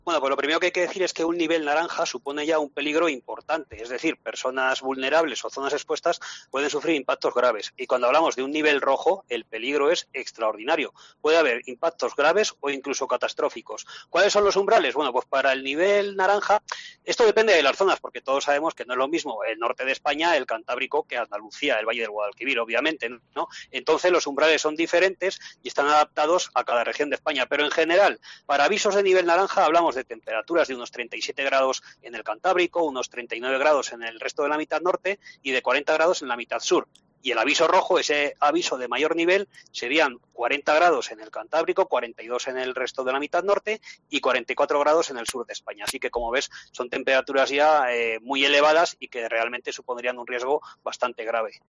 Bueno, pues lo primero que hay que decir es que un nivel naranja supone ya un peligro importante, es decir, personas vulnerables o zonas expuestas pueden sufrir impactos graves. Y cuando hablamos de un nivel rojo, el peligro es extraordinario. Puede haber impactos graves o incluso catastróficos. ¿Cuáles son los umbrales? Bueno, pues para el nivel naranja, esto depende de las zonas, porque todos sabemos que no es lo mismo el norte de España, el Cantábrico, que Andalucía, el Valle del Guadalquivir, obviamente, ¿no? Entonces los umbrales son diferentes y están adaptados a cada región de España. Pero en general, para avisos de nivel naranja hablamos de temperaturas de unos 37 grados en el Cantábrico, unos 39 grados en el resto de la mitad norte y de 40 grados en la mitad sur. Y el aviso rojo, ese aviso de mayor nivel, serían 40 grados en el Cantábrico, 42 en el resto de la mitad norte y 44 grados en el sur de España. Así que, como ves, son temperaturas ya muy elevadas y que realmente supondrían un riesgo bastante grave.